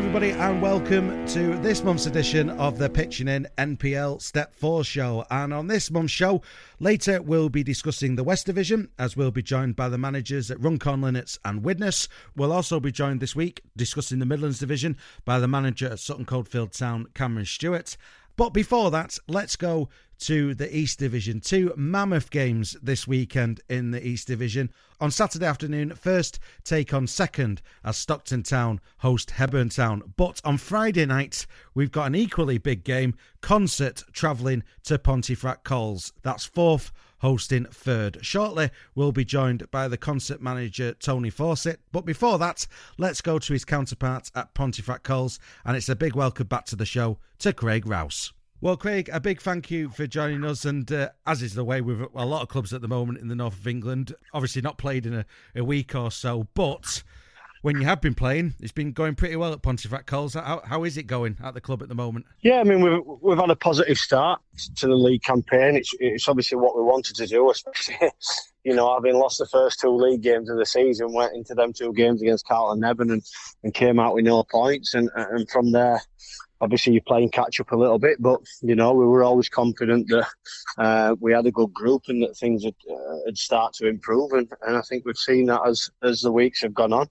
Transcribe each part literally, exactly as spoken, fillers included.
everybody, and welcome to this month's edition of the Pitching In N P L Step four show. And on this month's show, later we'll be discussing the West Division, as we'll be joined by the managers at Runcorn Linnets and Widnes. We'll also be joined this week discussing the Midlands Division by the manager at Sutton Coldfield Town, Cameron Stewart. But before that, let's go to the East Division. Two mammoth games this weekend in the East Division. On Saturday afternoon, first take on second as Stockton Town host Hebburn Town. But on Friday night, we've got an equally big game, Concert travelling to Pontefract Coles. That's fourth hosting third. Shortly, we'll be joined by the Concert manager, Tony Fawcett. But before that, let's go to his counterpart at Pontefract Coles, and it's a big welcome back to the show to Craig Rouse. Well, Craig, a big thank you for joining us, and uh, as is the way with a lot of clubs at the moment in the north of England, obviously not played in a, a week or so, but when you have been playing, it's been going pretty well at Pontefract Coles. How, how is it going at the club at the moment? Yeah, I mean, we've, we've had a positive start to the league campaign. It's, it's obviously what we wanted to do, especially, you know, having lost the first two league games of the season, went into them two games against Carlton and Nebben and, and came out with no points, and, and from there, obviously, you're playing catch-up a little bit, but, you know, we were always confident that uh, we had a good group and that things would uh, had start to improve, and, and I think we've seen that as, as the weeks have gone on.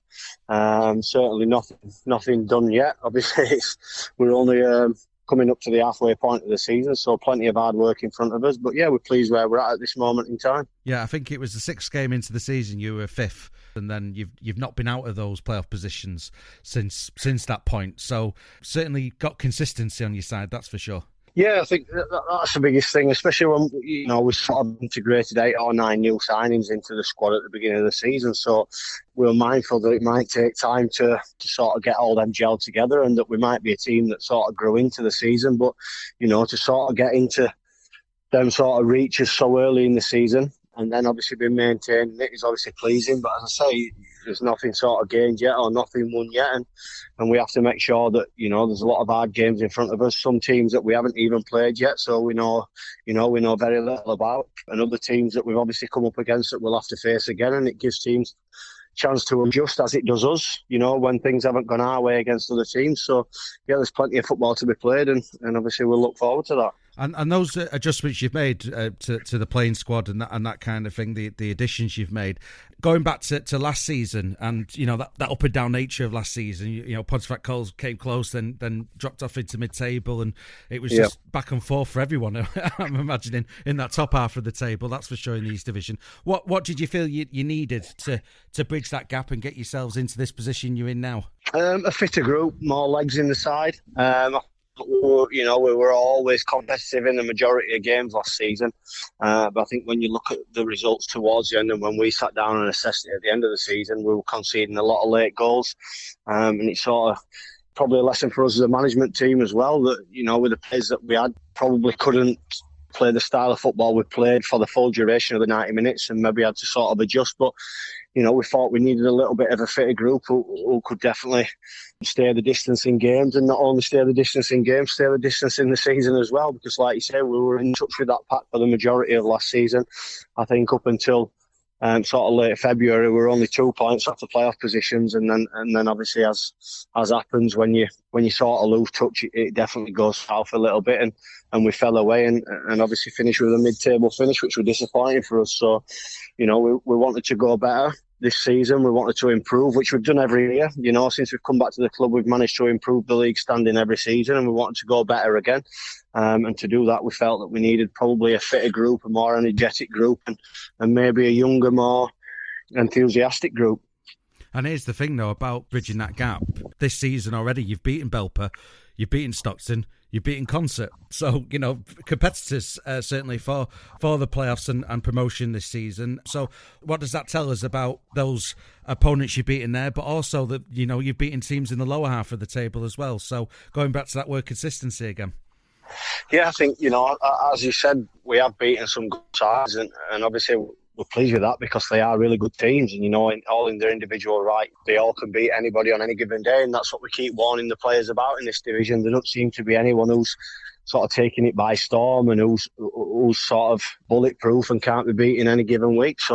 Um, certainly nothing nothing done yet. Obviously, it's, we're only um, coming up to the halfway point of the season, so plenty of hard work in front of us. But, yeah, we're pleased where we're at at this moment in time. Yeah, I think it was the sixth game into the season you were fifth, and then you've you've not been out of those playoff positions since since that point. So certainly got consistency on your side, that's for sure. Yeah, I think that, that's the biggest thing, especially when, you know, we sort of integrated eight or nine new signings into the squad at the beginning of the season. So we were mindful that it might take time to, to sort of get all them gelled together, and that we might be a team that sort of grew into the season. But, you know, to sort of get into them sort of reaches so early in the season, and then obviously being maintained, it is obviously pleasing. But as I say, there's nothing sort of gained yet or nothing won yet. And, and we have to make sure that, you know, there's a lot of hard games in front of us. Some teams that we haven't even played yet, so we know, you know, we know very little about. And other teams that we've obviously come up against that we'll have to face again. And it gives teams chance to adjust as it does us, you know, when things haven't gone our way against other teams. So, yeah, there's plenty of football to be played, and, and obviously we'll look forward to that. And and those adjustments you've made uh, to to the playing squad and that and that kind of thing, the the additions you've made, going back to, to last season, and you know that, that up and down nature of last season, you, you know Pontefract Coles came close, then then dropped off into mid table, and it was just yep. back and forth for everyone. I'm imagining in that top half of the table, that's for sure, in the East Division. What what did you feel you, you needed to to bridge that gap and get yourselves into this position you're in now? Um, a fitter group, more legs in the side. Um, You know, we were always competitive in the majority of games last season. Uh, but I think when you look at the results towards the end, and when we sat down and assessed it at the end of the season, we were conceding a lot of late goals. Um, and it's sort of probably a lesson for us as a management team as well, that, you know, with the players that we had, probably couldn't play the style of football we played for the full duration of the ninety minutes, and maybe had to sort of adjust. But, you know, we thought we needed a little bit of a fitter group who, who could definitely stay the distance in games, and not only stay the distance in games, stay the distance in the season as well. Because, like you say, we were in touch with that pack for the majority of last season. I think up until um, sort of late February, we were only two points off the playoff positions, and then and then obviously, as as happens when you when you sort of lose touch, it, it definitely goes south a little bit, and, and we fell away, and, and obviously finished with a mid-table finish, which was disappointing for us. So, you know, we, we wanted to go better this season. We wanted to improve, which we've done every year. You know, since we've come back to the club, we've managed to improve the league standing every season, and we wanted to go better again. Um, and to do that, we felt that we needed probably a fitter group, a more energetic group, and, and maybe a younger, more enthusiastic group. And here's the thing, though, about bridging that gap. This season already, you've beaten Belper, you've beaten Stockton, you've beaten Concert. So, you know, competitors uh, certainly for for the playoffs and, and promotion this season. So what does that tell us about those opponents you've beaten there, but also that, you know, you've beaten teams in the lower half of the table as well. So going back to that word consistency again. Yeah, I think, you know, as you said, we have beaten some good sides, and, and obviously we're pleased with that because they are really good teams, and, you know, in, all in their individual right, they all can beat anybody on any given day, and that's what we keep warning the players about in this division. There don't seem to be anyone who's sort of taking it by storm and who's who's sort of bulletproof and can't be beaten any given week. So,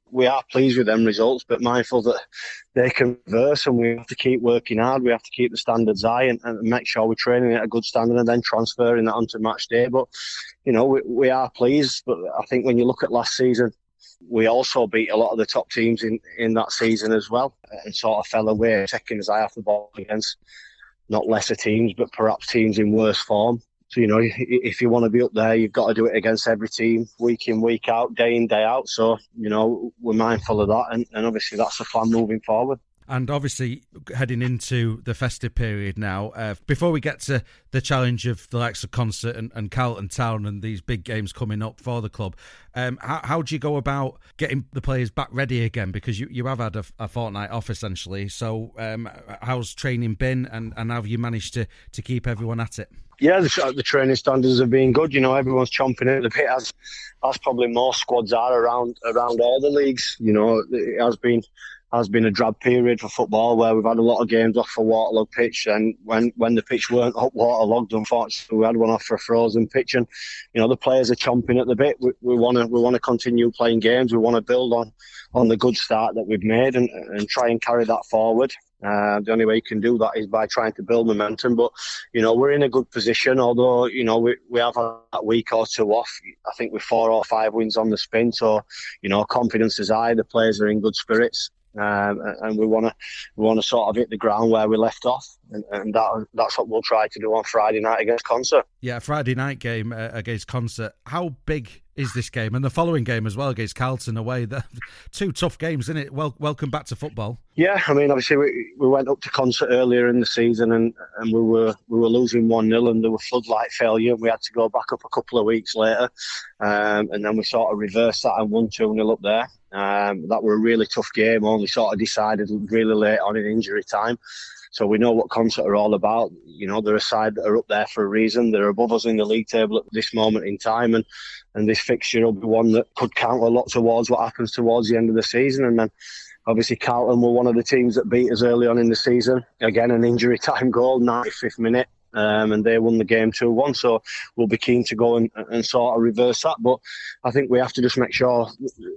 we are pleased with them results, but mindful that they can reverse, and we have to keep working hard. We have to keep the standards high and, and make sure we're training at a good standard and then transferring that onto match day. But, you know, we, we are pleased. But I think when you look at last season, we also beat a lot of the top teams in, in that season as well, and sort of fell away, taking his eye off the ball against not lesser teams, but perhaps teams in worse form. So, you know, if you want to be up there, you've got to do it against every team, week in, week out, day in, day out. So, you know, we're mindful of that. And, and obviously that's the plan moving forward. And obviously heading into the festive period now, uh, before we get to the challenge of the likes of Consett and, and Carlton Town and these big games coming up for the club, um, how, how do you go about getting the players back ready again? Because you, you have had a, a fortnight off essentially. So um, how's training been, and, and how have you managed to, to keep everyone at it? Yeah, the, the training standards have been good. You know, everyone's chomping at the bit, as as probably most squads are around around all the leagues. You know, it has been has been a drab period for football where we've had a lot of games off for waterlogged pitch, and when, when the pitch weren't waterlogged, unfortunately, we had one off for a frozen pitch. And you know, the players are chomping at the bit. We want to we want to continue playing games. We want to build on on the good start that we've made and and try and carry that forward. Uh, the only way you can do that is by trying to build momentum. But, you know, we're in a good position, although, you know, we, we have had that week or two off. I think with four or five wins on the spin. So, you know, confidence is high. The players are in good spirits. Um, and we want to we want to sort of hit the ground where we left off, and, and that that's what we'll try to do on Friday night against Consett. Yeah, Friday night game uh, against Consett. How big is this game, and the following game as well against Carlton away? The two tough games, isn't it? Well, welcome back to football. Yeah, I mean, obviously we we went up to Consett earlier in the season, and, and we were we were losing one nil, and there were floodlight failure, and we had to go back up a couple of weeks later, um, and then we sort of reversed that and won two nil up there. Um, that were a really tough game, only sort of decided really late on in injury time. So we know what Consett are all about. You know, they're a side that are up there for a reason. They're above us in the league table at this moment in time, and, and this fixture will be one that could count a lot towards what happens towards the end of the season. And then obviously Carlton were one of the teams that beat us early on in the season. Again, an injury time goal, ninety-fifth minute. Um, and they won the game two one, so we'll be keen to go and, and sort of reverse that. But I think we have to just make sure,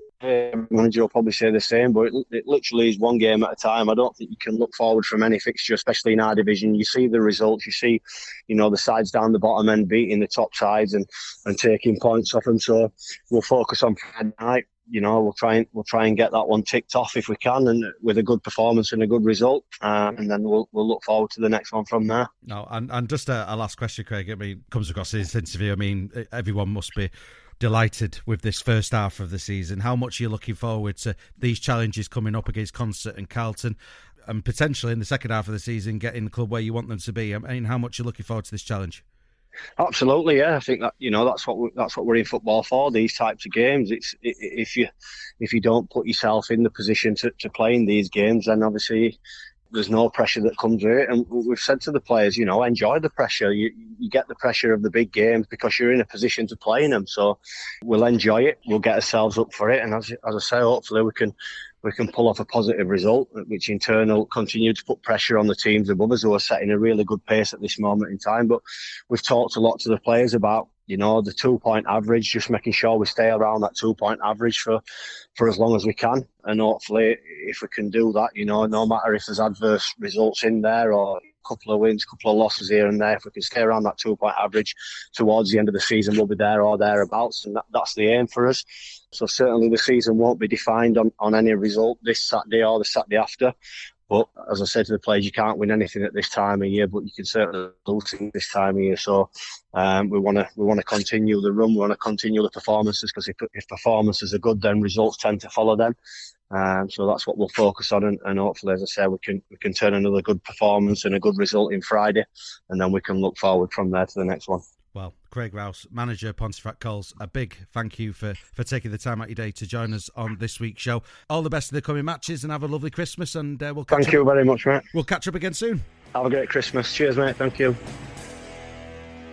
the manager will probably say the same, but it, it literally is one game at a time. I don't think you can look forward from any fixture, especially in our division. You see the results, you see, you know, the sides down the bottom end beating the top sides and, and taking points off them. So we'll focus on Friday night. You know, we'll try and we'll try and get that one ticked off if we can, and with a good performance and a good result, um, and then we'll we'll look forward to the next one from there. No, and and just a, a last question, Craig. I mean, comes across this interview. I mean, everyone must be delighted with this first half of the season. How much are you looking forward to these challenges coming up against Consett and Carlton, and potentially in the second half of the season getting the club where you want them to be? I mean, how much are you looking forward to this challenge? Absolutely, yeah. I think that, you know, that's what we, that's what we're in football for. These types of games. It's if you if you don't put yourself in the position to, to play in these games, then obviously there's no pressure that comes with it. And we've said to the players, you know, enjoy the pressure. You you get the pressure of the big games because you're in a position to play in them. So we'll enjoy it. We'll get ourselves up for it. And as as I say, hopefully we can. we can pull off a positive result, which in turn will continue to put pressure on the teams above us who are setting a really good pace at this moment in time. But we've talked a lot to the players about, you know, the two-point average, just making sure we stay around that two-point average for, for as long as we can. And hopefully, if we can do that, you know, no matter if there's adverse results in there or a couple of wins, a couple of losses here and there, if we can stay around that two-point average towards the end of the season, we'll be there or thereabouts. And that, that's the aim for us. So certainly the season won't be defined on, on any result this Saturday or the Saturday after. But as I said to the players, you can't win anything at this time of year, but you can certainly lose things this time of year. So um, we want to we want to continue the run. We want to continue the performances, because if, if performances are good, then results tend to follow them. Um, so that's what we'll focus on, and, and hopefully, as I said, we can we can turn another good performance and a good result in Friday, and then we can look forward from there to the next one. Well, Craig Rouse, manager Pontefract Coles, a big thank you for, for taking the time out your day to join us on this week's show. All the best in the coming matches, and have a lovely Christmas. And uh, we'll catch thank up. you very much, mate. We'll catch up again soon. Have a great Christmas. Cheers, mate. Thank you.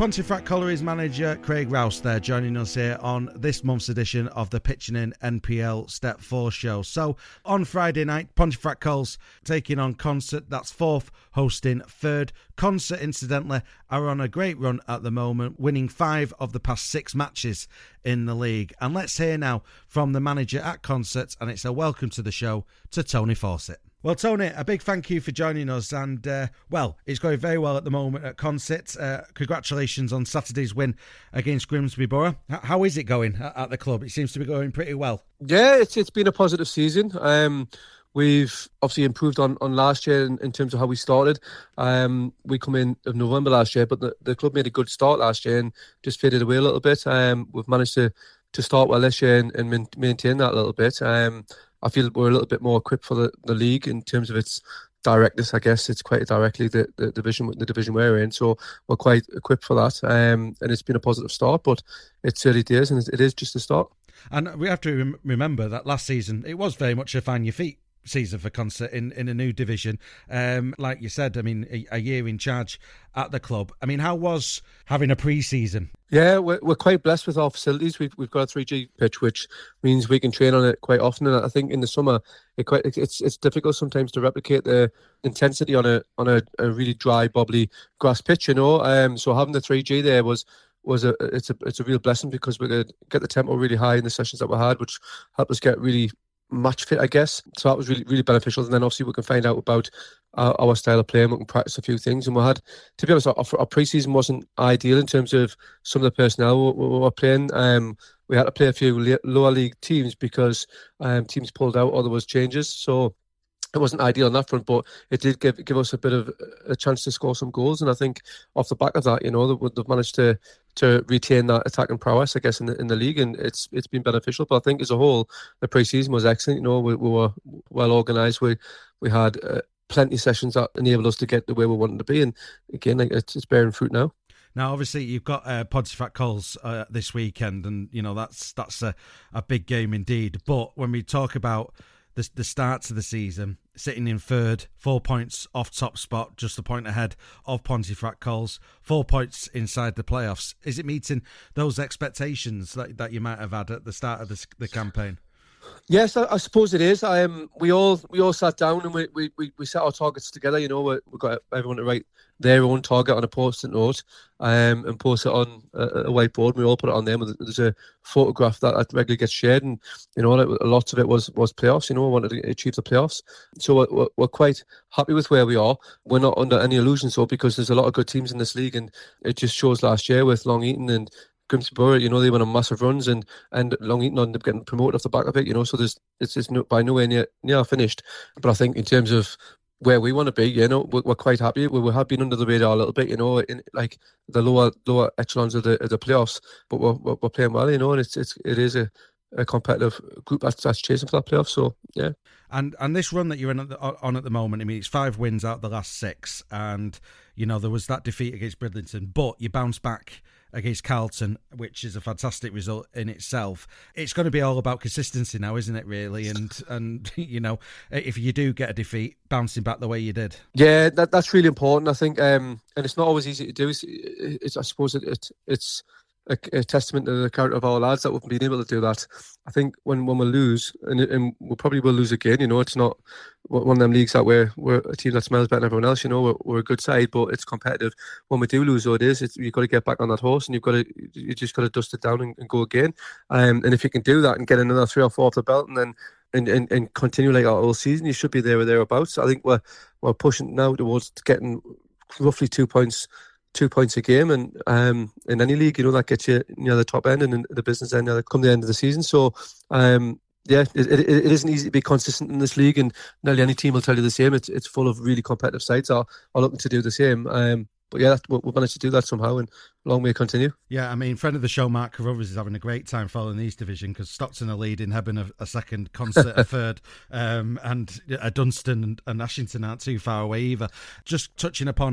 Pontefract Colliery's manager Craig Rouse there, joining us here on this month's edition of the Pitching In N P L Step four show. So on Friday night, Pontefract Cols taking on Consett. That's fourth, hosting third. Consett, incidentally, are on a great run at the moment, winning five of the past six matches in the league. And let's hear now from the manager at Consett, and it's a welcome to the show to Tony Fawcett. Well, Tony, a big thank you for joining us. And, uh, well, it's going very well at the moment at Consett. Uh, congratulations on Saturday's win against Grimsby Borough. H- how is it going at, at the club? It seems to be going pretty well. Yeah, it's it's been a positive season. Um, we've obviously improved on, on last year in, in terms of how we started. Um, we come in of November last year, but the, the club made a good start last year and just faded away a little bit. Um, we've managed to, to start well this year and, and maintain that a little bit. Um, I feel we're a little bit more equipped for the, the league in terms of its directness. I guess it's quite directly the, the division the division we're in, so we're quite equipped for that. Um, and it's been a positive start, but it's early days and it is just a start. And we have to rem- remember that last season it was very much a find your feet season for Consett in, in a new division. Um, like you said, I mean, a, a year in charge at the club. I mean, how was having a pre-season? Yeah, we're, we're quite blessed with our facilities. We've we've got a three G pitch, which means we can train on it quite often. And I think in the summer, it quite it's it's difficult sometimes to replicate the intensity on a on a, a really dry, bubbly grass pitch. You know, um, so having the three G there was. was a it's a it's a real blessing because we could get the tempo really high in the sessions that we had, which helped us get really match fit, I guess. So that was really really beneficial. And then obviously we can find out about our, our style of play and we can practice a few things. And we had, to be honest, our, our pre-season wasn't ideal in terms of some of the personnel we, we were playing. Um, we had to play a few lower league teams because um, teams pulled out or there was changes. So it wasn't ideal on that front, but it did give give us a bit of a chance to score some goals. And I think off the back of that, you know, they've managed to to retain that attacking prowess, I guess, in the in the league, and it's it's been beneficial. But I think as a whole, the pre-season was excellent. You know, we, we were well organised. We we had uh, plenty of sessions that enabled us to get the way we wanted to be, and again, it's, it's bearing fruit now. Now, obviously, you've got uh, Pontefract Cols uh, this weekend, and you know that's that's a, a big game indeed. But when we talk about the the start to the season, sitting in third, four points off top spot, just a point ahead of Pontefract Cols, four points inside the playoffs. Is it meeting those expectations that, that you might have had at the start of the, the campaign? Yes, I, I suppose it is. Um, we all we all sat down and we we, we, we set our targets together. You know, we, we got everyone to write their own target on a post-it note um, and post it on a, a whiteboard. We all put it on there. There's a photograph that regularly gets shared, and you know, lots of it was was playoffs. You know, we wanted to achieve the playoffs, so we're, we're quite happy with where we are. We're not under any illusions, though, because there's a lot of good teams in this league, and it just shows last year with Long Eaton and Grimsby Borough, you know, they went on massive runs, and and Long Eaton ended up getting promoted off the back of it, you know. So there's it's it's no, by nowhere near near finished. But I think in terms of where we want to be, you know, we're, we're quite happy. We, we have been under the radar a little bit, you know, in like the lower lower echelons of the of the playoffs. But we're we're, we're playing well, you know, and it's it's it is a, a competitive group that's, that's chasing for that playoff. So yeah. And and this run that you're in at the, on at the moment, I mean, it's five wins out of the last six, and you know there was that defeat against Bridlington, but you bounced back against Carlton, which is a fantastic result in itself. It's going to be all about consistency now, isn't it, really? And, and you know, if you do get a defeat, bouncing back the way you did. Yeah, that that's really important, I think. Um, and it's not always easy to do. It's, it's I suppose it, it it's a, a testament to the character of our lads that we've been able to do that. I think when, when we lose, and, and we probably will lose again, you know, it's not one of them leagues that we're, we're a team that smells better than everyone else, you know, we're, we're a good side, but it's competitive. When we do lose, though, it is, it's, you've got to get back on that horse, and you've got to, you just got to dust it down and, and go again. Um, and if you can do that and get another three or four off the belt, and then and, and, and continue like our whole season, you should be there or thereabouts. I think we're we're pushing now towards getting roughly two points two points a game, and um, in any league, you know, that gets you near the top end and in the business end near come the end of the season. So, um, yeah, it, it, it isn't easy to be consistent in this league, and nearly any team will tell you the same. It's it's full of really competitive sides are, are looking to do the same. Um, but yeah, we've managed to do that somehow, and long may it continue. Yeah, I mean, friend of the show, Mark Carruthers, is having a great time following the East Division because Stockton are leading, Hebburn a, a second, Consett a third, um, and uh, Dunstan and, and Ashington aren't too far away either. Just touching upon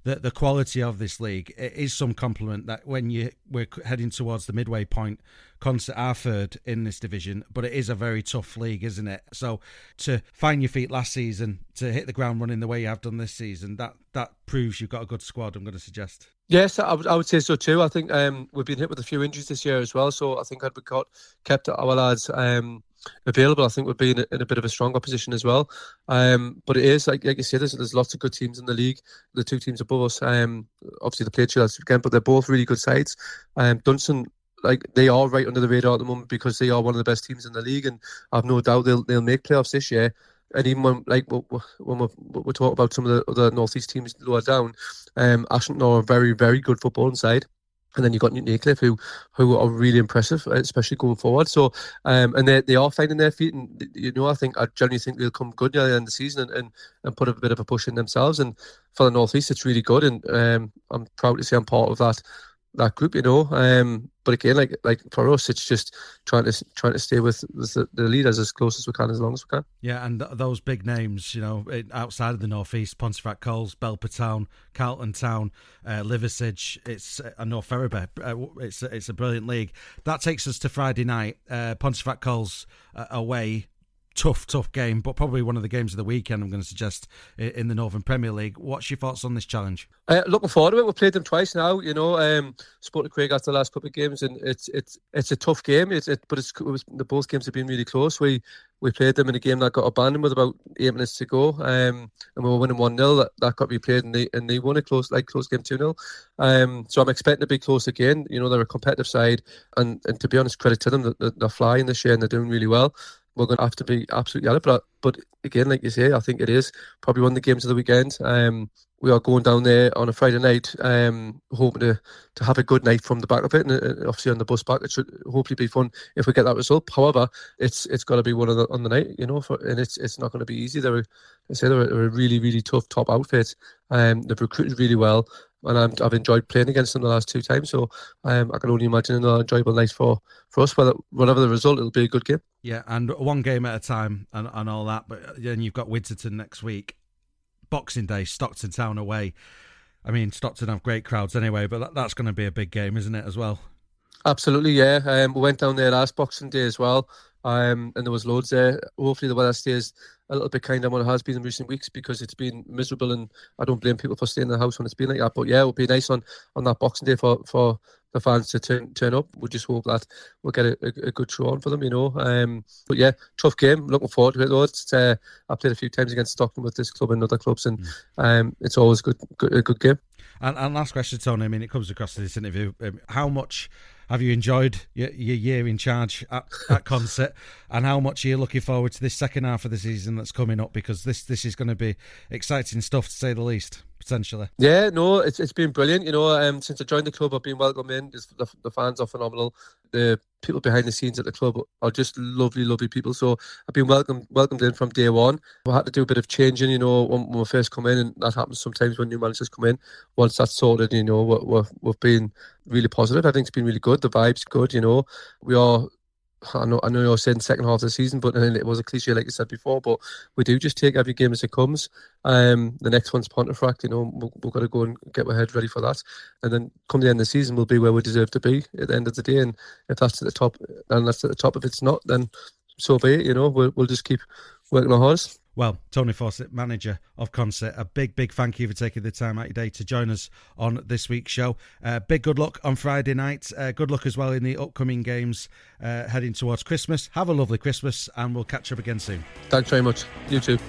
the the quality of this league, it is some compliment that when you we're heading towards the midway point, Consett are third in this division, but it is a very tough league, isn't it? So to find your feet last season, to hit the ground running the way you have done this season, that that proves you've got a good squad, I'm going to suggest. Yes, I would, I would say so too. I think um, we've been hit with a few injuries this year as well, so I think had we got kept our lads um, available, I think we'd be in a, in a bit of a stronger position as well. Um, but it is, like, like you said, there's, there's lots of good teams in the league. The two teams above us, um, obviously they played last weekend, but they're both really good sides. Um, Dunstan, like, they are right under the radar at the moment because they are one of the best teams in the league, and I've no doubt they'll they'll make playoffs this year. And even when, like, when we we talk about some of the other northeast teams lower down, um, Ashington are a very, very good footballing side. And then you've got Newton Aycliffe, who who are really impressive, especially going forward. So, um, and they they are finding their feet, and you know, I think I generally think they'll come good near the end of the season and, and, and put a bit of a push in themselves. And for the northeast, it's really good, and um, I'm proud to say I'm part of that that group, you know. Um, but again, like like for us, it's just trying to trying to stay with, with the, the leaders as close as we can, as long as we can. Yeah, and th- those big names, you know, outside of the northeast, Pontefract Coles, Belper Town, Carlton Town, uh, Liversedge, it's uh, North Ferriby. Uh, it's it's a brilliant league. That takes us to Friday night. Uh, Pontefract Coles uh, away. Tough, tough game, but probably one of the games of the weekend, I'm going to suggest, in the Northern Premier League. What's your thoughts on this challenge? Uh, looking forward to it. We've played them twice now, you know. Um, spoke to Craig after the last couple of games, and it's it's it's a tough game. It's it, but it's it was, the both games have been really close. We we played them in a game that got abandoned with about eight minutes to go, um, and we were winning one nil. That, that got replayed, and they and they won a close like close game two nil. Um, so I'm expecting to be close again. You know, they're a competitive side, and, and to be honest, credit to them, they're, they're flying this year and they're doing really well. We're going to have to be absolutely at it. But, but again, like you say, I think it is probably one of the games of the weekend. Um, we are going down there on a Friday night, um, hoping to, to have a good night from the back of it. And uh, obviously on the bus back, it should hopefully be fun if we get that result. However, it's it's got to be one of the, on the night, you know, for, and it's it's not going to be easy. They're, I say they're a, they're a really, really tough top outfit. Um, they've recruited really well. And I'm, I've enjoyed playing against them the last two times, so um, I can only imagine another enjoyable night for, for us. Whether, whatever the result, it'll be a good game. Yeah, and one game at a time and, and all that. But then you've got Winterton next week. Boxing Day, Stockton Town away. I mean, Stockton have great crowds anyway, but that, that's going to be a big game, isn't it, as well? Absolutely, yeah. Um, we went down there last Boxing Day as well, um, and there was loads there. Hopefully the weather stays a little bit kinder than what it has been in recent weeks, because it's been miserable, and I don't blame people for staying in the house when it's been like that. But yeah, it would be nice on, on that Boxing Day for, for the fans to turn turn up. We just hope that we'll get a, a, a good show on for them, you know. Um, but yeah, tough game. Looking forward to it though. It's, uh, I've played a few times against Stockton with this club and other clubs, and mm. um, it's always good, good, a good game. And, and last question, Tony. I mean, it comes across to this interview. Um, how much have you enjoyed your, your year in charge at, at Consett, and how much are you looking forward to this second half of the season that's coming up? Because this this is going to be exciting stuff, to say the least, potentially. Yeah, no, it's it's been brilliant. You know, um, since I joined the club, I've been welcomed in. The, the fans are phenomenal. The people behind the scenes at the club are just lovely, lovely people. So I've been welcomed welcomed in from day one. We had to do a bit of changing, you know, when, when we first come in, and that happens sometimes when new managers come in. Once that's sorted, you know, we're, we're, we've been really positive. I think it's been really good. The vibe's good, you know. We are, I know I know you're saying second half of the season, but it was a cliche like you said before, but we do just take every game as it comes. Um, the next one's Pontefract, you know, we've, we've got to go and get our head ready for that. And then come the end of the season, we'll be where we deserve to be at the end of the day. And if that's at the top, and that's at the top, if it's not, then so be it, you know. We'll, we'll just keep working our hardest. Well, Tony Fawcett, manager of Consett, a big, big thank you for taking the time out of your day to join us on this week's show. Uh, big good luck on Friday night. Uh, good luck as well in the upcoming games uh, heading towards Christmas. Have a lovely Christmas, and we'll catch up again soon. Thanks very much. You too.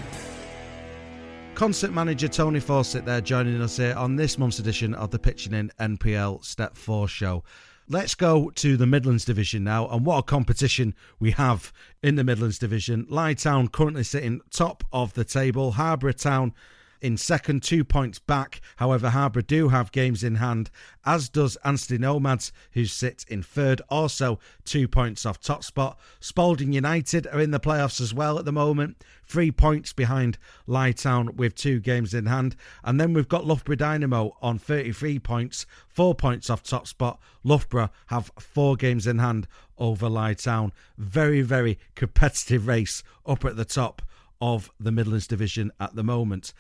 Consett manager Tony Fawcett there joining us here on this month's edition of the Pitching In N P L Step four show. Let's go to the Midlands Division now, and what a competition we have in the Midlands Division. Lye Town currently sitting top of the table. Harborough Town in second, two points back. However, Harborough do have games in hand, as does Anstey Nomads, who sit in third, also two points off top spot. Spalding United are in the playoffs as well at the moment, three points behind Lye Town with two games in hand. And then we've got Loughborough Dynamo on thirty-three points, four points off top spot. Loughborough have four games in hand over Lye Town. Very, very competitive race up at the top of the Midlands Division at the moment.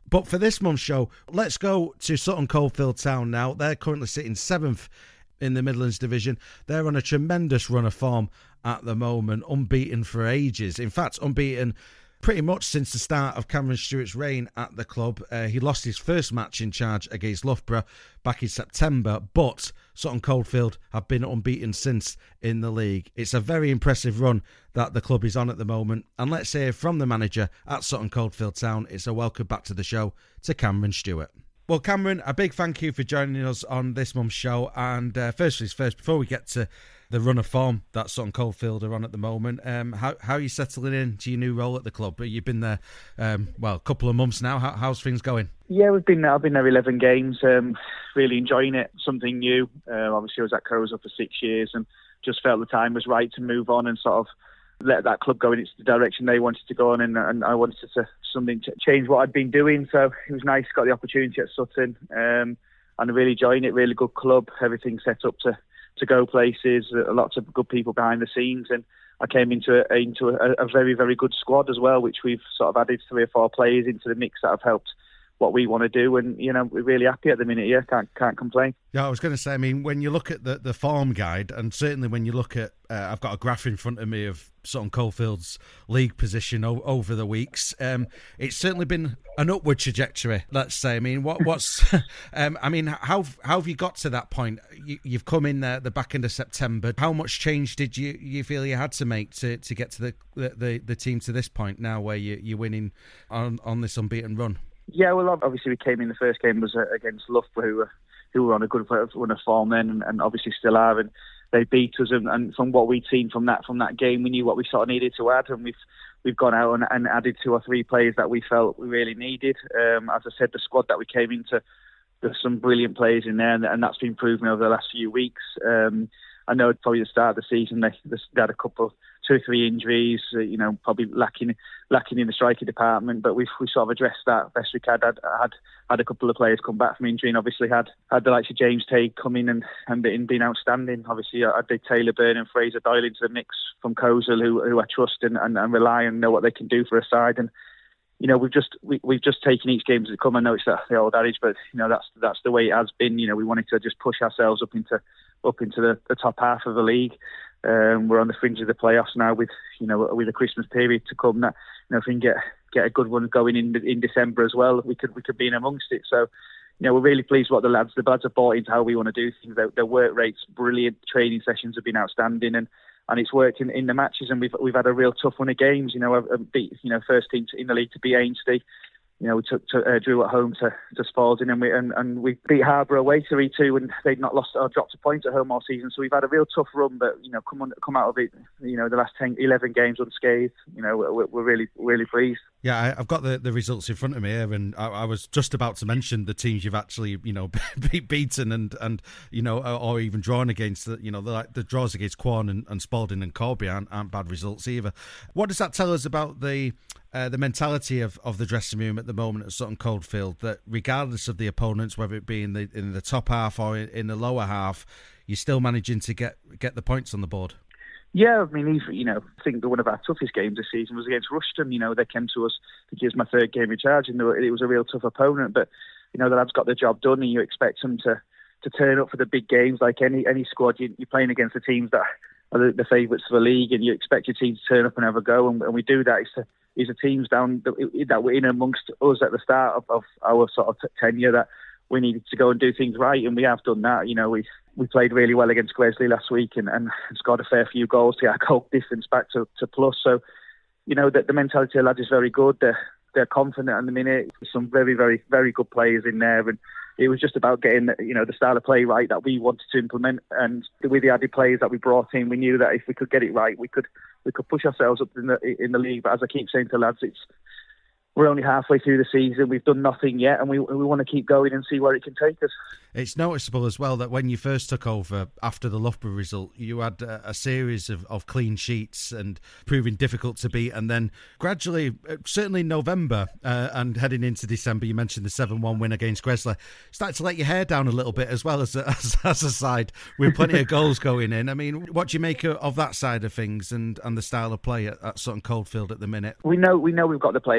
But for this month's show, let's go to Sutton Coldfield Town now. They're currently sitting seventh in the Midlands Division. They're on a tremendous run of form at the moment, unbeaten for ages. In fact, unbeaten pretty much since the start of Cameron Stewart's reign at the club. Uh, he lost his first match in charge against Loughborough back in September, but Sutton Coldfield have been unbeaten since in the league. It's a very impressive run that the club is on at the moment, and let's hear from the manager at Sutton Coldfield Town. It's a welcome back to the show to Cameron Stewart. Well, Cameron, a big thank you for joining us on this month's show. And uh, first things first, before we get to the run of form that Sutton Coldfield are on at the moment, um, how how are you settling into your new role at the club? You've been there, um, well, a couple of months now. How, how's things going? Yeah, we've been there. I've been there eleven games. Um, really enjoying it. Something new. Uh, obviously, I was at Crowsall for six years and just felt the time was right to move on and sort of let that club go in its the direction they wanted to go on, and, and I wanted to something to change what I'd been doing. So it was nice, got the opportunity at Sutton, um, and I really enjoying it. Really good club, everything set up to, to go places. Lots of good people behind the scenes, and I came into a, into a, a very very good squad as well, which we've sort of added three or four players into the mix that have helped what we want to do, and you know we're really happy at the minute. Yeah, can't can't complain. Yeah, I was going to say, I mean, when you look at the, the form guide, and certainly when you look at, uh, I've got a graph in front of me of Sutton Coldfield's league position o- over the weeks. Um, it's certainly been an upward trajectory, let's say. I mean, what what's, um, I mean, how how have you got to that point? You, you've come in there at the back end of September. How much change did you, you feel you had to make to, to get to the, the the team to this point now, where you you're winning on on this unbeaten run? Yeah, well, obviously we came in, the first game was against Loughborough, who were, who were on a good run of form then, and, and obviously still are, and they beat us, and, and from what we'd seen from that from that game, we knew what we sort of needed to add, and we've we've gone out and, and added two or three players that we felt we really needed. Um, as I said, the squad that we came into, there's some brilliant players in there, and, and that's been proven over the last few weeks. Um, I know probably at the start of the season they, they had a couple, two or three injuries, uh, you know, probably lacking lacking in the striker department, but we've we sort of addressed that best we could. Had had had a couple of players come back from injury, and obviously had had the likes of James Tague come in and and been, been outstanding. Obviously, I did Taylor Byrne and Fraser Doyle into the mix from Crowsall, who who I trust and, and, and rely on, know what they can do for a side. And you know, we've just we, we've just taken each game as it come. I know it's the, the old adage, but you know that's that's the way it has been. You know, we wanted to just push ourselves up into up into the, the top half of the league. Um, we're on the fringe of the playoffs now, with you know with the Christmas period to come. That you know if we can get get a good one going in in December as well, we could we could be in amongst it. So you know we're really pleased what the lads the lads have bought into how we want to do things. Their, their work rates brilliant, training sessions have been outstanding, and. And it's worked in, in the matches, and we've we've had a real tough run of games. You know, a, a beat you know first team in the league to beat Ainsley. You know, we took to, uh, drew at home to, to Spalding, and we and, and we beat Harborough away three two, and they'd not lost or dropped a point at home all season. So we've had a real tough run, but you know, come on, come out of it. You know, the last ten, eleven games unscathed. You know, we're, we're really really pleased. Yeah, I, I've got the, the results in front of me here, and I, I was just about to mention the teams you've actually, you know, be, beaten and, and you know, or even drawn against. The, you know, the, the draws against Quorn and, and Spalding and Corby aren't, aren't bad results either. What does that tell us about the uh, the mentality of, of the dressing room at the moment at Sutton Coldfield? That regardless of the opponents, whether it be in the in the top half or in, in the lower half, you're still managing to get get the points on the board. Yeah, I mean, you know, I think one of our toughest games this season was against Rushton. You know, they came to us, I think it was my third game in charge, and it was a real tough opponent. But, you know, the lads got the job done, and you expect them to, to turn up for the big games. Like any any squad, you, you're playing against the teams that are the, the favourites for the league, and you expect your team to turn up and have a go. And, and we do that. It's, it's the teams down that, that were in amongst us at the start of, of our sort of tenure that we needed to go and do things right, and we have done that. You know, we we played really well against Gresley last week and, and scored a fair few goals to get our goal difference back to, to plus. So, you know, that the mentality of the lads is very good. They're, they're confident at the minute. There's some very, very, very good players in there, and it was just about getting, you know, the style of play right that we wanted to implement. And with the added players that we brought in, we knew that if we could get it right, we could we could push ourselves up in the in the league. But as I keep saying to lads, it's we're only halfway through the season. We've done nothing yet, and we we want to keep going and see where it can take us. It's noticeable as well that when you first took over after the Loughborough result, you had a, a series of, of clean sheets and proving difficult to beat. And then gradually, certainly in November uh, and heading into December, you mentioned the seven one win against Gresley, started to let your hair down a little bit as well as a, as, as a side with plenty of goals going in. I mean, what do you make of that side of things and, and the style of play at, at Sutton Coldfield at the minute? We know we know we've got the players in, in the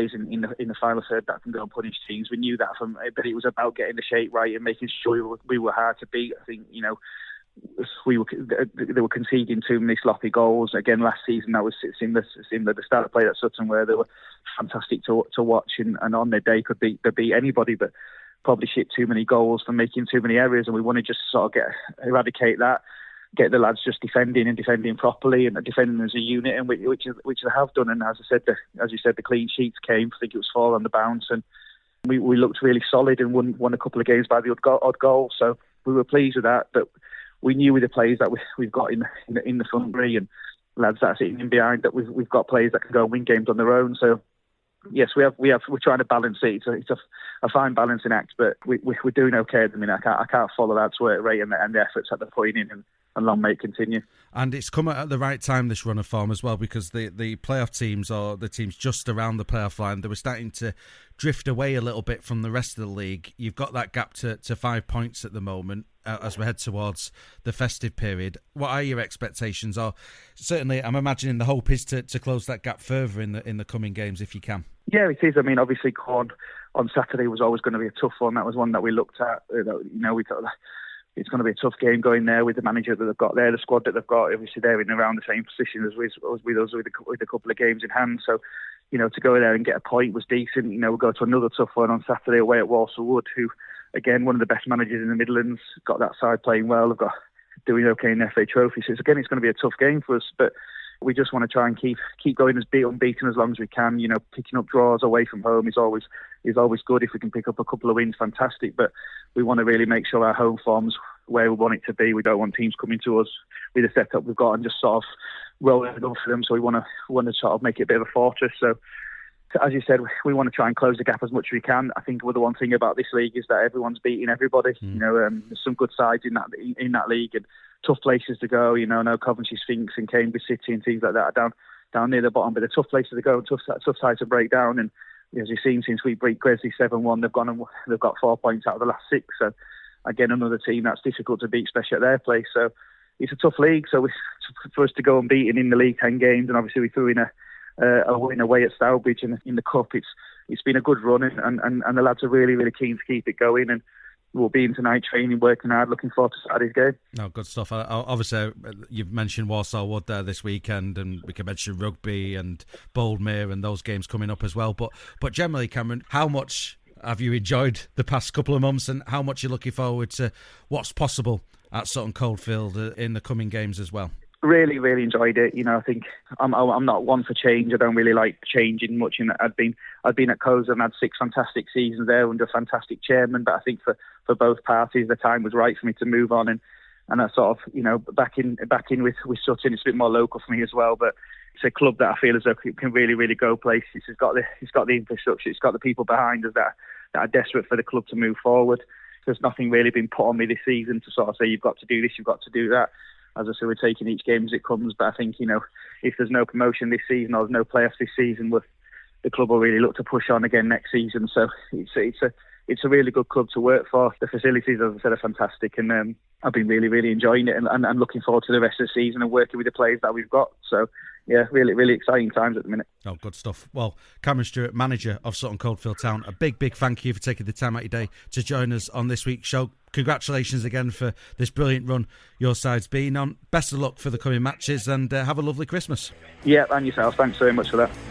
the, in the final third that can go and punish teams. We knew that from, but it was about getting the shape right and making sure we were, we were hard to beat. I think, you know, we were they were conceding too many sloppy goals again last season. That was similar, similar the start of play at Sutton, where they were fantastic to to watch and, and on their day could beat, could beat anybody, but probably shipped too many goals for making too many errors. And we want to just sort of get eradicate that, get the lads just defending and defending properly and defending as a unit, and which which, which they have done. And as I said, the, as you said, the clean sheets came. I think it was four on the bounce, and we, we looked really solid and won won a couple of games by the odd goal, odd goal. So we were pleased with that, but we knew with the players that we, we've got in, in, the, in the front three and lads that are sitting in behind that we've, we've got players that can go and win games on their own. So yes, we have we have we're trying to balance it. It's a, it's a, a fine balancing act, but we, we, we're doing okay at the minute. I can't I can't follow that work rate and the, and the efforts that they're putting in, and, and long may it continue. And it's come at the right time, this run of form as well, because the, the playoff teams, or the teams just around the playoff line, they were starting to drift away a little bit from the rest of the league. You've got that gap to, to five points at the moment uh, as we head towards the festive period. What are your expectations? Or certainly, I'm imagining the hope is to, to close that gap further in the in the coming games if you can. Yeah, it is. I mean, obviously, Corn on Saturday was always going to be a tough one. That was one that we looked at. You know, we thought it's going to be a tough game going there with the manager that they've got there, the squad that they've got. Obviously, they're in around the same position as with, with us with a, with a couple of games in hand. So, you know, to go there and get a point was decent. You know, we'll go to another tough one on Saturday away at Walsall Wood, who, again, one of the best managers in the Midlands, got that side playing well. They've got doing okay in the F A Trophy. So, it's, again, it's going to be a tough game for us. But we just want to try and keep keep going as beat unbeaten as long as we can. You know, picking up draws away from home is always is always good. If we can pick up a couple of wins, fantastic. But we want to really make sure our home form's where we want it to be. We don't want teams coming to us with the setup we've got and just sort of rolling it up for them. So we want to we want to sort of make it a bit of a fortress. So, as you said, we want to try and close the gap as much as we can. I think the one thing about this league is that everyone's beating everybody. Mm. You know, um, there's some good sides in that in that league and tough places to go. You know, no Coventry Sphinx and Cambridge City and things like that are down down near the bottom, but they're tough places to go and tough tough sides to break down. And as you've seen, since we beat Gresley seven one, they've gone and they've got four points out of the last six. So again, another team that's difficult to beat, especially at their place. So it's a tough league. So we, for us to go unbeaten in the league ten games, and obviously we threw in a Uh, a win away at Stourbridge in, in the Cup. It's it's been a good run, and, and, and the lads are really, really keen to keep it going, and we'll be in tonight training, working hard, looking forward to Saturday's game. No, good stuff. I, I, obviously, you've mentioned Walsall Wood there this weekend, and we can mention rugby and Boldmere and those games coming up as well. But but generally, Cameron, how much have you enjoyed the past couple of months, and how much you're looking forward to what's possible at Sutton Coldfield in the coming games as well? Really, really enjoyed it. You know, I think I'm I'm not one for change. I don't really like changing much. And I'd been I'd been at Coza and had six fantastic seasons there under a fantastic chairman. But I think for, for both parties, the time was right for me to move on. And, and I sort of, you know, back in back in with, with Sutton. It's a bit more local for me as well. But it's a club that I feel as though it can really, really go places. It's got the it's got the infrastructure. It's got the people behind us that that are desperate for the club to move forward. There's nothing really been put on me this season to sort of say you've got to do this, you've got to do that. As I say, we're taking each game as it comes, but I think, you know, if there's no promotion this season or there's no playoffs this season, we're, the club will really look to push on again next season. So it's a, it's a it's a really good club to work for. The facilities, as I said, are fantastic, and um, I've been really, really enjoying it, and, and, and looking forward to the rest of the season and working with the players that we've got. So yeah, really, really exciting times at the minute. Oh, good stuff. Well, Cameron Stewart, manager of Sutton Coldfield Town, a big, big thank you for taking the time out of your day to join us on this week's show. Congratulations again for this brilliant run your side's been on. Best of luck for the coming matches, and uh, have a lovely Christmas. Yeah, and yourself. Thanks very much for that.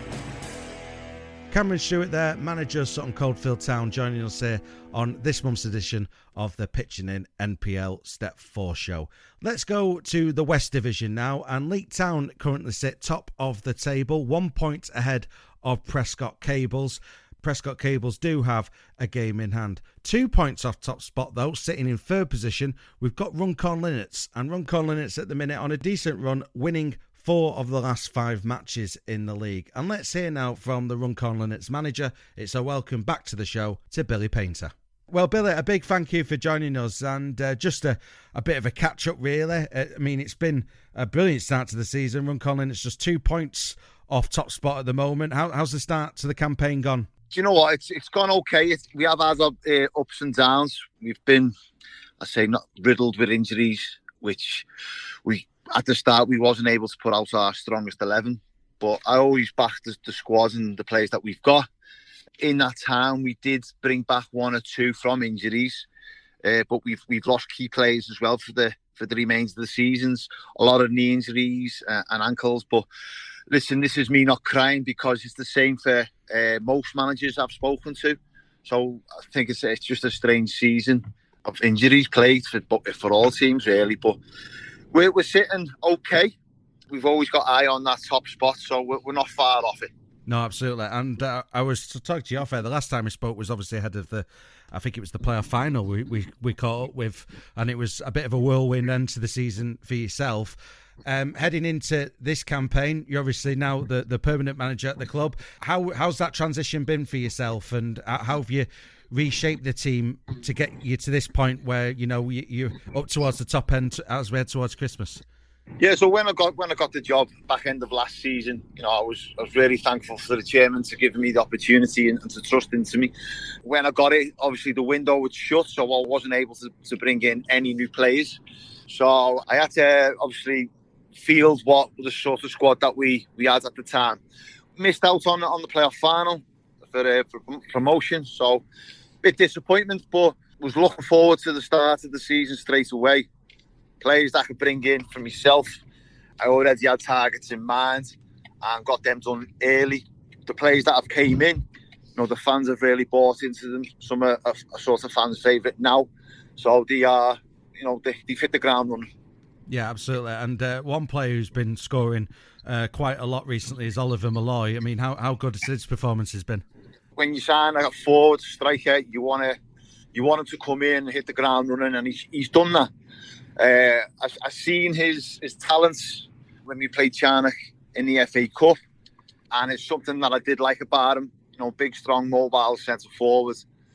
Cameron Stewart there, manager of Sutton Coldfield Town, joining us here on this month's edition of the Pitching In N P L Step four show. Let's go to the West Division now, and Leek Town currently sit top of the table, one point ahead of Prescott Cables. Prescott Cables do have a game in hand. Two points off top spot though, sitting in third position, we've got Runcorn Linnets, and Runcorn Linnets at the minute on a decent run, winning four of the last five matches in the league. And let's hear now from the Runcorn Linnets manager. It's a welcome back to the show to Billy Painter. Well, Billy, a big thank you for joining us, and uh, just a, a bit of a catch-up, really. I mean, it's been a brilliant start to the season. Runcorn Linnets just two points off top spot at the moment. How, how's the start to the campaign gone? Do you know what? It's it's gone okay. It's, we have had uh, ups and downs. We've been, I say, not riddled with injuries, which we at the start we wasn't able to put out our strongest eleven. But I always back the, the squads and the players that we've got. in that time, we did bring back one or two from injuries, uh, but we've we've lost key players as well for the for the remainder of the seasons. A lot of knee injuries uh, and ankles. But listen, this is me not crying, because it's the same for uh, most managers I've spoken to. So I think it's it's just a strange season of injuries played for for all teams really. But we're we're sitting okay. We've always got eye on that top spot, so we're, we're not far off it. No, absolutely. And uh, I was to talk to you off air. The last time we spoke was obviously ahead of the, I think it was the playoff final we, we, we caught up with, and it was a bit of a whirlwind end to the season for yourself. Um, heading into this campaign, you're obviously now the, the permanent manager at the club. How how's that transition been for yourself, and how have you reshaped the team to get you to this point where you know you, you're up towards the top end as we head towards Christmas? Yeah, so when I got when I got the job back end of last season, you know, I was I was really thankful for the chairman to give me the opportunity and, and to trust into me. When I got it, obviously the window was shut, so I wasn't able to, to bring in any new players. So I had to obviously field what the sort of squad that we, we had at the time. Missed out on on the playoff final for, uh, for promotion, so a bit disappointment, but was looking forward to the start of the season straight away. Players that I could bring in for myself. I already had targets in mind and got them done early. The players that have came in, you know, the fans have really bought into them. Some are a, a sort of fans' favourite now, so they are, you know, they, they fit the ground running. Yeah, absolutely. And uh, one player who's been scoring uh, quite a lot recently is Oliver Malloy. I mean, how how good has his performance has been? When you sign a forward striker, you want to you want him to come in and hit the ground running, and he's he's done that. Uh, I, I seen his, his talents when we played Charnock in the F A Cup, and it's something that I did like about him. You know, big, strong, mobile centre forward,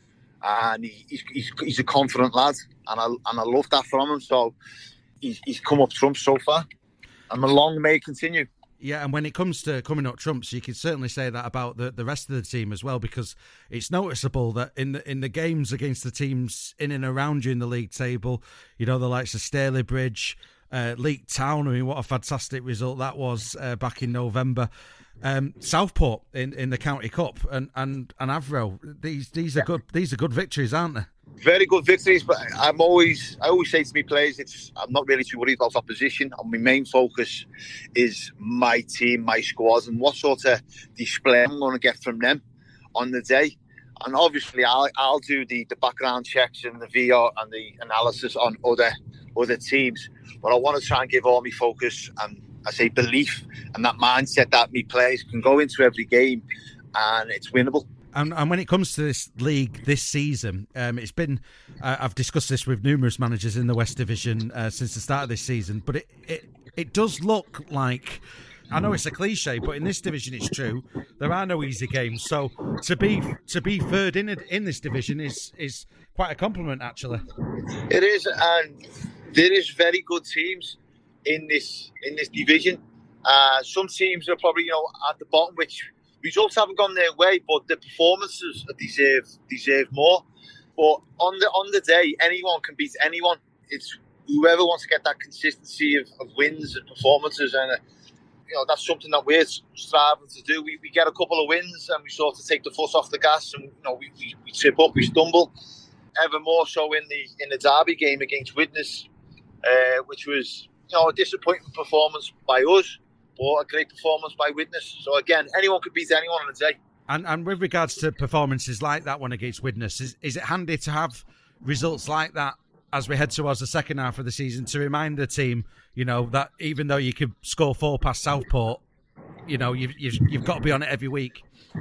and he, he's, he's he's a confident lad, and I and I love that from him. So he's he's come up trumps so far, and the long may continue. Yeah, and when it comes to coming up trumps, you can certainly say that about the, the rest of the team as well, because it's noticeable that in the in the games against the teams in and around you in the league table, you know, the likes of Stalybridge, uh, Leek Town, I mean, what a fantastic result that was uh, back in November. Um, Southport in, in the County Cup and, and, and Avro, these these are yeah. good these are good victories, aren't they? Very good victories, but I'm always I always say to me players, it's I'm not really too worried about opposition. And my main focus is my team, my squad, and what sort of display I'm going to get from them on the day. And obviously, I'll I'll do the, the background checks and the V R and the analysis on other other teams, but I want to try and give all my focus and I say belief and that mindset that me players can go into every game and it's winnable. And, and when it comes to this league this season, um, it's been, uh, I've discussed this with numerous managers in the West Division uh, since the start of this season, but it, it, it does look like, I know it's a cliche, but in this division it's true, there are no easy games. So to be to be third in in this division is, is quite a compliment, actually. It is, and there is very good teams in this in this division. Uh, some teams are probably, you know, at the bottom, which results haven't gone their way, but the performances deserve deserve more. But on the on the day, anyone can beat anyone. It's whoever wants to get that consistency of, of wins and performances, and uh, you know that's something that we're striving to do. We, we get a couple of wins and we sort of take the foot off the gas, and you know we, we, we trip up, we stumble. Ever more so in the in the derby game against Widnes, uh, which was you know a disappointing performance by us. But a great performance by Widnes. So again, anyone could beat anyone on a day. And and with regards to performances like that one against Widnes, is, is it handy to have results like that as we head towards the second half of the season to remind the team, you know, that even though you could score four past Southport, you know, you've, you've, you've got to be on it every week?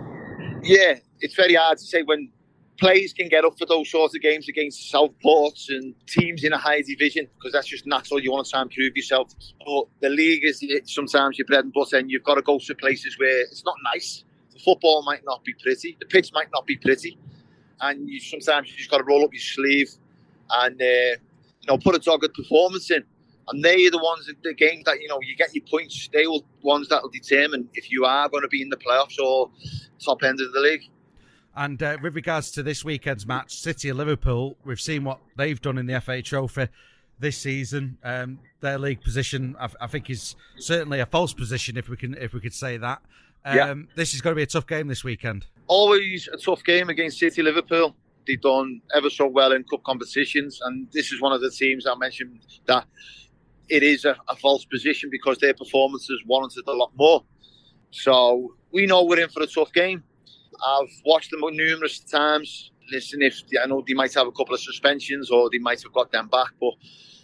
Yeah, it's very hard to say when players can get up for those sorts of games against Southports and teams in a high division, because that's just natural. You want to try and prove yourself. But the league is sometimes your bread and butter, and you've got to go to places where it's not nice. The football might not be pretty. The pitch might not be pretty. And you sometimes you just got to roll up your sleeve and uh, you know put a dogged performance in. And they are the ones, the games that, you know, you get your points. They will ones that will determine if you are going to be in the playoffs or top end of the league. And uh, with regards to this weekend's match, City of Liverpool, we've seen what they've done in the F A Trophy this season. Um, their league position, I, I think, is certainly a false position, if we can, if we could say that. Um, yeah. This is going to be a tough game this weekend. Always a tough game against City Liverpool. They've done ever so well in cup competitions, and this is one of the teams I mentioned that it is a, a false position because their performances warranted a lot more. So we know we're in for a tough game. I've watched them numerous times. Listen, if I know they might have a couple of suspensions or they might have got them back, but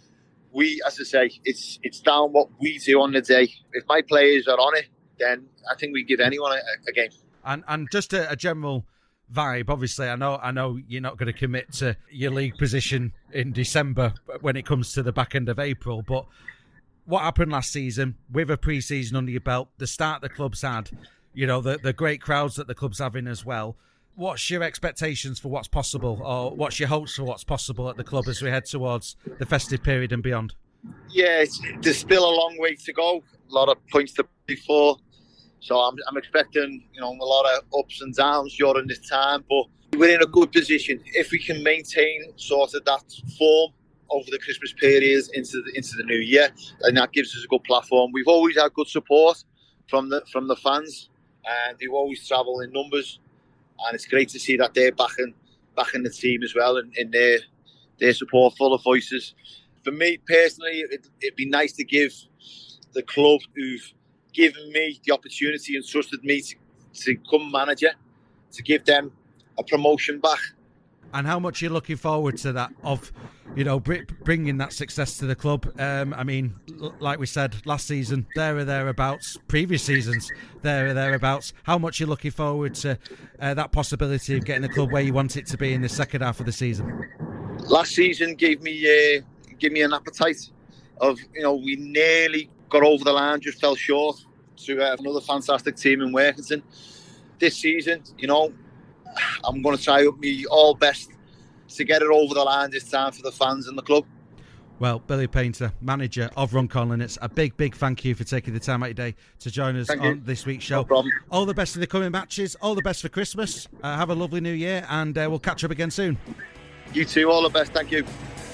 we, as I say, it's it's down what we do on the day. If my players are on it, then I think we give anyone a, a game. And and just a, a general vibe. Obviously, I know I know you're not going to commit to your league position in December when it comes to the back end of April. But what happened last season with a pre-season under your belt, the start the club's had, you know, the the great crowds that the club's having as well. What's your expectations for what's possible, or what's your hopes for what's possible at the club as we head towards the festive period and beyond? Yeah, it's, there's still a long way to go. A lot of points to play for. So I'm, I'm expecting, you know, a lot of ups and downs during this time, but we're in a good position. If we can maintain sort of that form over the Christmas period into the, into the new year, and that gives us a good platform. We've always had good support from the from the fans, and they always travel in numbers, and it's great to see that they're backing backing the team as well, and in their their support, full of voices. For me personally, it, it'd be nice to give the club who've given me the opportunity and trusted me to, to become manager, to give them a promotion back. And how much you're looking forward to that, of, you know, bringing that success to the club? Um, I mean, like we said, last season, there or thereabouts, previous seasons, there or thereabouts. How much you're looking forward to uh, that possibility of getting the club where you want it to be in the second half of the season? Last season gave me uh, gave me an appetite of, you know, we nearly got over the line, just fell short to uh, another fantastic team in Workington. This season, you know, I'm going to try up me all best to get it over the line this time for the fans and the club. Well, Billy Painter, manager of Runcorn, it's a big, big thank you for taking the time out of your day to join us Thank on you. this week's show. No problem. All the best for the coming matches, all the best for Christmas. Uh, have a lovely new year, and uh, we'll catch up again soon. You too, all the best. Thank you.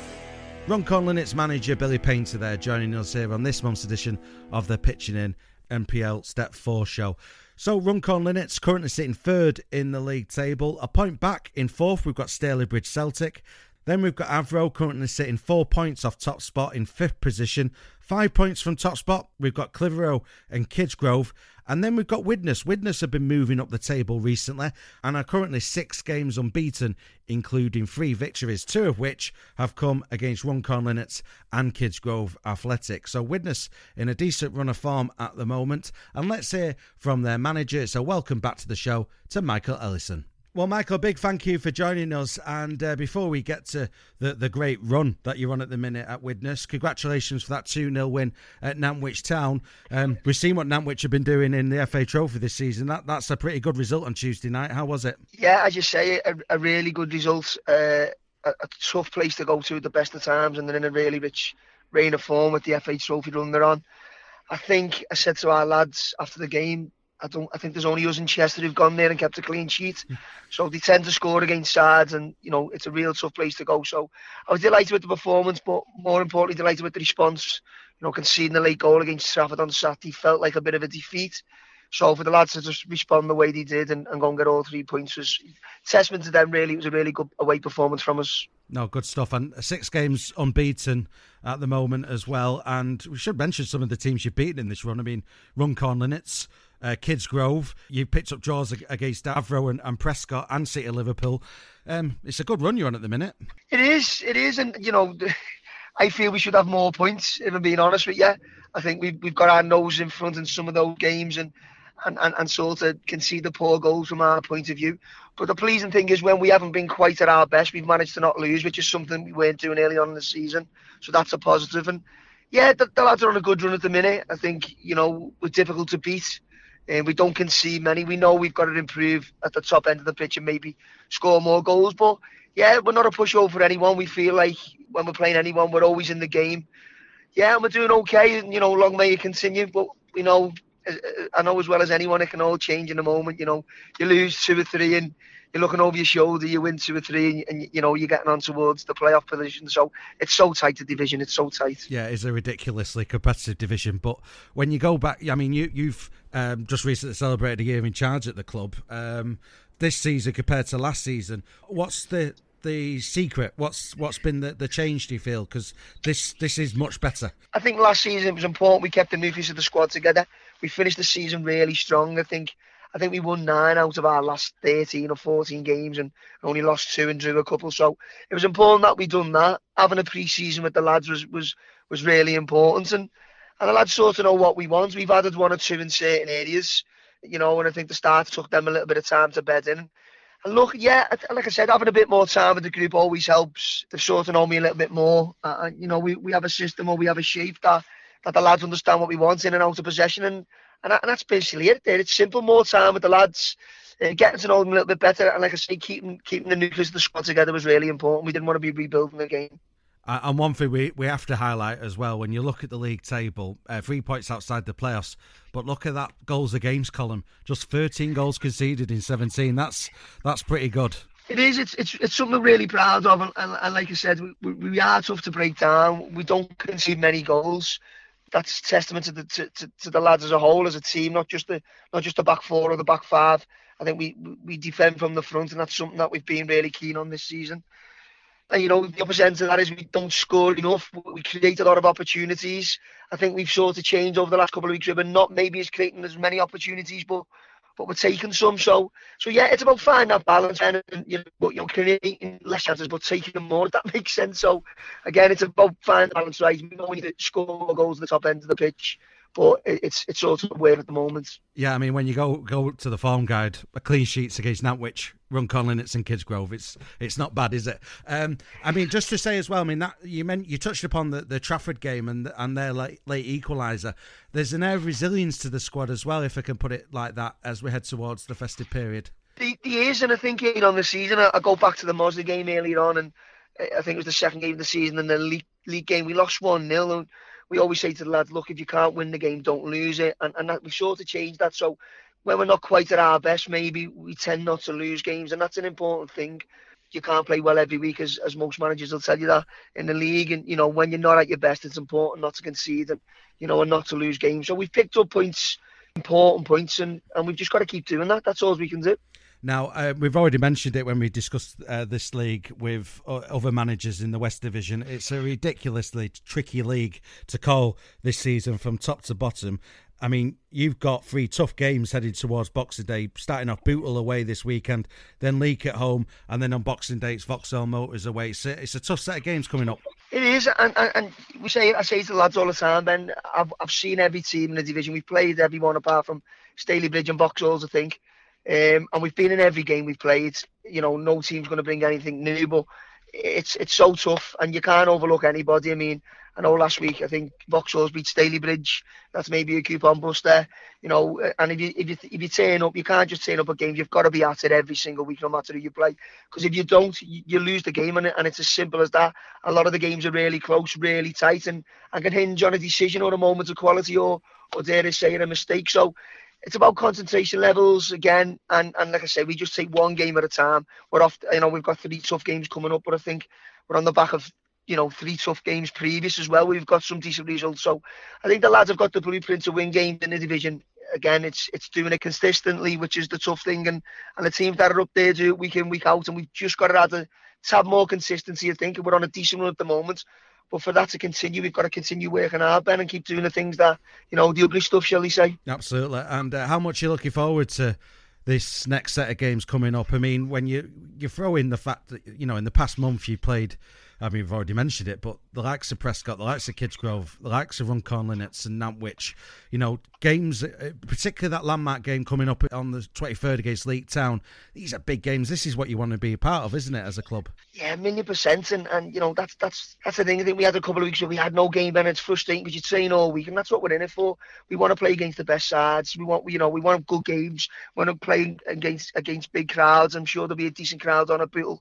Runcorn Linnets manager Billy Painter there, joining us here on this month's edition of the Pitching In N P L Step four show. So Runcorn Linnets currently sitting third in the league table. A point back in fourth, we've got Stalybridge Celtic. Then we've got Avro currently sitting four points off top spot in fifth position. Five points from top spot, we've got Clitheroe and Kidsgrove. And then we've got Widnes. Widnes have been moving up the table recently and are currently six games unbeaten, including three victories, two of which have come against Runcorn Linnets and Kidsgrove Athletic. So Widnes in a decent run of form at the moment. And let's hear from their manager. So welcome back to the show to Michael Ellison. Well, Michael, big thank you for joining us. And uh, before we get to the, the great run that you're on at the minute at Widnes, congratulations for that two nil win at Nantwich Town. Um, we've seen what Nantwich have been doing in the F A Trophy this season. That That's a pretty good result on Tuesday night. How was it? Yeah, as you say, a, a really good result. Uh, a, a tough place to go to at the best of times, and they're in a really rich reign of form with the F A Trophy run they're on. I think I said to our lads after the game, I don't. I think there's only us and Chester who've gone there and kept a clean sheet. So they tend to score against sides, and you know it's a real tough place to go. So I was delighted with the performance, but more importantly, delighted with the response. You know, conceding the late goal against Trafford on Saturday felt like a bit of a defeat. So for the lads to just respond the way they did and, and go and get all three points was testament to them. Really, it was a really good away performance from us. No, good stuff. And six games unbeaten at the moment as well. And we should mention some of the teams you've beaten in this run. I mean, Runcorn Linnets, uh, Kidsgrove. You picked up draws against Avro and, and Prescott and City Liverpool. Um, it's a good run you're on at the minute. It is. It is. And, you know, I feel we should have more points, if I'm being honest with you. I think we've, we've got our nose in front in some of those games and, and, and, and sort of concede the poor goals from our point of view. But the pleasing thing is when we haven't been quite at our best, we've managed to not lose, which is something we weren't doing early on in the season. So that's a positive. And yeah, the, the lads are on a good run at the minute. I think, you know, we're difficult to beat and we don't concede many. We know we've got to improve at the top end of the pitch and maybe score more goals. But yeah, we're not a pushover for anyone. We feel like when we're playing anyone, we're always in the game. Yeah, and we're doing okay. And, you know, long may it continue. But, you know, I know as well as anyone, it can all change in a moment. You know, you lose two or three and you're looking over your shoulder, you win two or three, and, and you know you're getting on towards the playoff position. So it's so tight, the division. It's so tight. Yeah, it's a ridiculously competitive division. But when you go back, I mean, you, you've um, just recently celebrated a year in charge at the club. Um, this season compared to last season, what's the the secret? What's what's been the, the change, do you feel? Because this this is much better. I think last season it was important we kept the nucleus of the squad together. We finished the season really strong. I think I think we won nine out of our last thirteen or fourteen games and only lost two and drew a couple. So it was important that we done that. Having a pre-season with the lads was was was really important, and and the lads sort of know what we want. We've added one or two in certain areas, you know, and I think the start took them a little bit of time to bed in. And look, yeah, like I said, having a bit more time with the group always helps. They've sort of known me a little bit more. Uh, you know, we, we have a system or we have a shape that, that the lads understand what we want in and out of possession. And and, that, and that's basically it. It's simple, more time with the lads, uh, getting to know them a little bit better. And like I say, keeping keeping the nucleus of the squad together was really important. We didn't want to be rebuilding the game. Uh, and one thing we, we have to highlight as well, when you look at the league table, uh, three points outside the playoffs, but look at that goals against column. Just thirteen goals conceded in seventeen. That's that's pretty good. It is. It's it's, it's something we're really proud of. And, and, and like I said, we, we are tough to break down. We don't concede many goals. That's testament to the to, to, to the lads as a whole, as a team, not just the not just the back four or the back five. I think we we defend from the front, and that's something that we've been really keen on this season. And, you know, the opposite end to that is we don't score enough. We create a lot of opportunities. I think we've sort of changed over the last couple of weeks. We're not maybe as creating as many opportunities, but but we're taking some. So, so yeah, it's about finding that balance and, you know, you know, creating less chances, but taking them more, if that makes sense. So, again, it's about finding the balance right. We know we need to score goals at the top end of the pitch, but it's it's sort of weird at the moment. Yeah, I mean, when you go go to the form guide, a clean sheets against Nantwich, Runcorn, Linets and Kidsgrove, it's it's not bad, is it? Um, I mean, just to say as well, I mean, that you meant you touched upon the, the Trafford game and and their late, late equaliser. There's an air of resilience to the squad as well, if I can put it like that, as we head towards the festive period. There is, and I think, you know, on the season, I, I go back to the Mosley game earlier on, and I think it was the second game of the season, and the league, league game, we lost one nil, and we always say to the lads, look, if you can't win the game, don't lose it. And, and that, we've sort of changed that. So when we're not quite at our best, maybe we tend not to lose games. And that's an important thing. You can't play well every week, as, as most managers will tell you that in the league. And, you know, when you're not at your best, it's important not to concede and, you know, and not to lose games. So we've picked up points, important points, and, and we've just got to keep doing that. That's all we can do. Now, uh, we've already mentioned it when we discussed uh, this league with uh, other managers in the West Division. It's a ridiculously tricky league to call this season from top to bottom. I mean, you've got three tough games heading towards Boxing Day, starting off Bootle away this weekend, then Leek at home, and then on Boxing Day it's Vauxhall Motors away. It's a, it's a tough set of games coming up. It is, and, and, and we say I say to the lads all the time, Ben, I've, I've seen every team in the division. We've played everyone apart from Stalybridge and Vauxhall, I think. Um, and we've been in every game we've played. You know, no team's going to bring anything new, but it's it's so tough, and you can't overlook anybody. I mean, I know last week I think Vauxhall's beat Stalybridge. That's maybe a coupon buster. You know, and if you if you if you turn up, you can't just turn up at games. You've got to be at it every single week, no matter who you play. Because if you don't, you, you lose the game, and, and it's as simple as that. A lot of the games are really close, really tight, and, and can hinge on a decision or a moment of quality, or or dare I say, a mistake. So it's about concentration levels again, and, and like I say, we just take one game at a time. We're off, you know, we've got three tough games coming up, but I think we're on the back of, you know, three tough games previous as well. We've got some decent results, so I think the lads have got the blueprint to win games in the division. Again, it's it's doing it consistently, which is the tough thing, and and the teams that are up there do it week in, week out, and we've just got to add a, to have more consistency. I think we're on a decent run at the moment. But for that to continue, we've got to continue working hard, Ben, and keep doing the things that, you know, the ugly stuff, shall we say. Absolutely. And uh, how much are you looking forward to this next set of games coming up? I mean, when you, you throw in the fact that, you know, in the past month you played, I mean, we've already mentioned it, but the likes of Prescott, the likes of Kidsgrove, the likes of Runcorn, Linets and Nantwich, you know, games, particularly that landmark game coming up on the twenty-third against Leek Town, these are big games. This is what you want to be a part of, isn't it, as a club? Yeah, a million percent. And, and you know, that's that's that's the thing. I think we had a couple of weeks where we had no game, and it's frustrating because you train all week, and that's what we're in it for. We want to play against the best sides. We want, you know, we want good games. We want to play against against big crowds. I'm sure there'll be a decent crowd on a Bootle.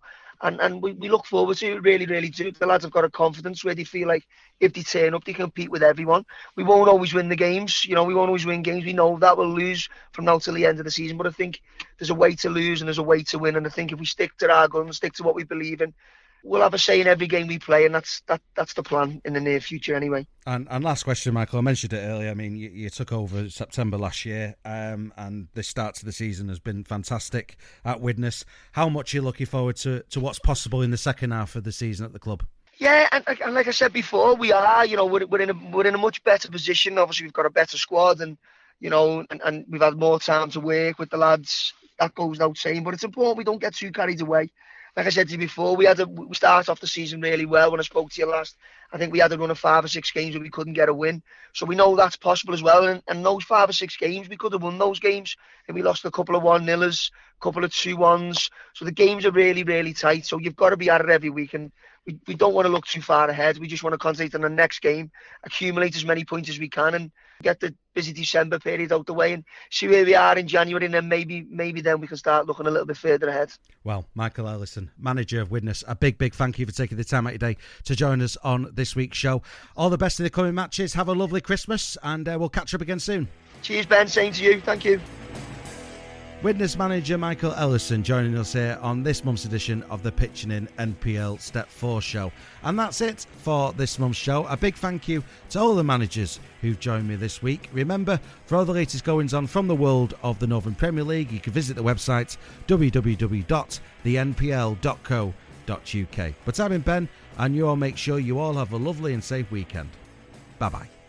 And and we, we look forward to it, really, really do. The lads have got a confidence where they feel like if they turn up, they compete with everyone. We won't always win the games, you know, we won't always win games. We know that we'll lose from now till the end of the season. But I think there's a way to lose and there's a way to win. And I think if we stick to our guns, stick to what we believe in, we'll have a say in every game we play, and that's that. That's the plan in the near future, anyway. And, and last question, Michael. I mentioned it earlier. I mean, you, you took over September last year, um, and the start to the season has been fantastic at Widnes. How much are you looking forward to, to what's possible in the second half of the season at the club? Yeah, and, and like I said before, we are. You know, we're we're in a we're in a much better position. Obviously, we've got a better squad, and you know, and, and we've had more time to work with the lads. That goes without saying, but it's important we don't get too carried away. Like I said to you before, we had a, we started off the season really well. When I spoke to you last, I think we had a run of five or six games where we couldn't get a win. So we know that's possible as well. And, and those five or six games, we could have won those games. And we lost a couple of one-nillers, a couple of two-ones. So the games are really, really tight. So you've got to be at it every week. And we, we don't want to look too far ahead. We just want to concentrate on the next game, accumulate as many points as we can, and get the busy December period out the way and see where we are in January, and then maybe maybe then we can start looking a little bit further ahead. Well, Michael Ellison, manager of Widnes, a big, big thank you for taking the time out of your day to join us on this week's show. All the best in the coming matches. Have a lovely Christmas, and uh, we'll catch up again soon. Cheers, Ben. Same to you. Thank you. Widnes manager Michael Ellison joining us here on this month's edition of the Pitching In N P L Step four show. And that's it for this month's show. A big thank you to all the managers who've joined me this week. Remember, for all the latest goings on from the world of the Northern Premier League, you can visit the website w w w dot the n p l dot co dot u k. But I've been Ben, and you all make sure you all have a lovely and safe weekend. Bye-bye.